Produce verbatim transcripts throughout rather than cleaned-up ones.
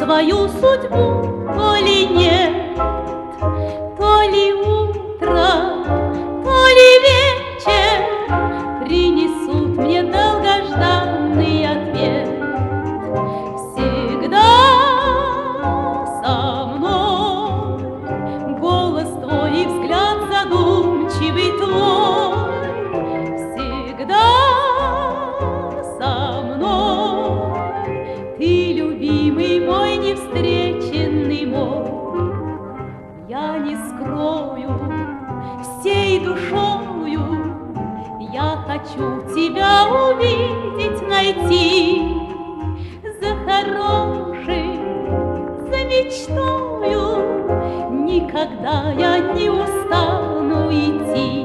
свою судьбу, то ли нет, то ли утро, то ли вечер принесут мне долгожданный ответ. Всегда со мной голос твой и взгляд задумчивый твой. Всегда со мной ты, любимый мой, невстреченный мой. Я не скрою всей душою, я хочу тебя увидеть, найти. За хорошей, за мечтою никогда я не устану идти.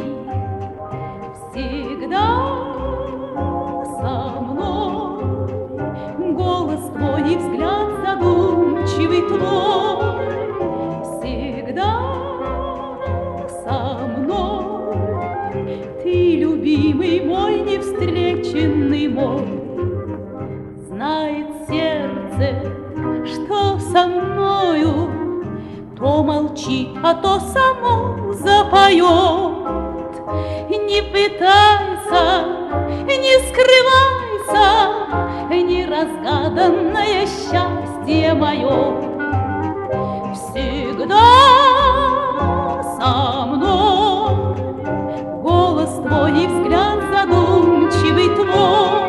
Всегда со мной голос твой и взгляд задумчивый твой. Всегда со мной ты, любимый мой, невстреченный мой. Знает сердце, что со мною, то молчит, а то само запоет. Не пытайся, не скрывайся, неразгаданное счастье мое. Всегда со мной голос твой и взгляд задумчивый твой.